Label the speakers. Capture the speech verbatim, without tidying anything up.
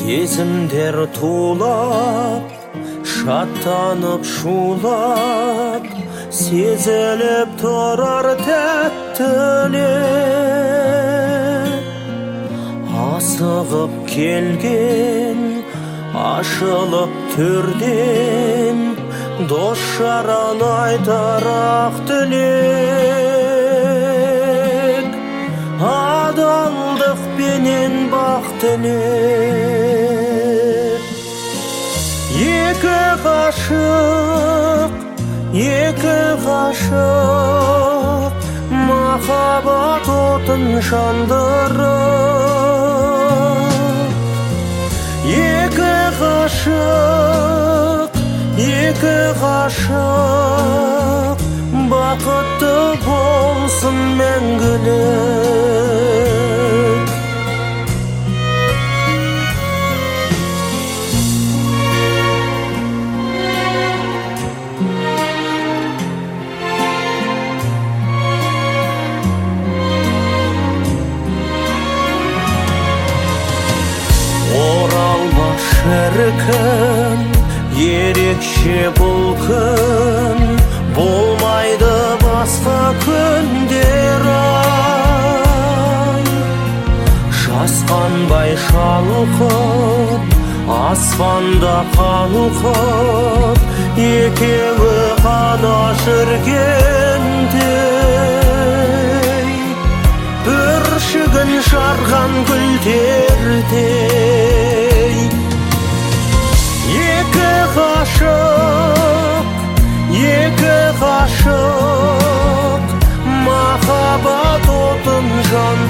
Speaker 1: Сезімдер тулап, шаттанып шулап, сезіліп тұрар тәттілік. Асығып келген, ашылып түрден, дос жаран айтар ақ тілек. Адалдық пенен бақ тілек. Екі ғашық, екі ғашық, махаббат отын жандырып. Екі ғашық, екі ғашық, бақытты болсын мәңгілік. Оралмас шіркін, ерекше бұл күн, болмайды басқа күндер ай. Жасқанбай шалқып, аспанда қалқып, екеуі ғана жүргендей, бүршігін жарған гүлдердей. Екі ғашық, екі ғашық, махаббат отын жан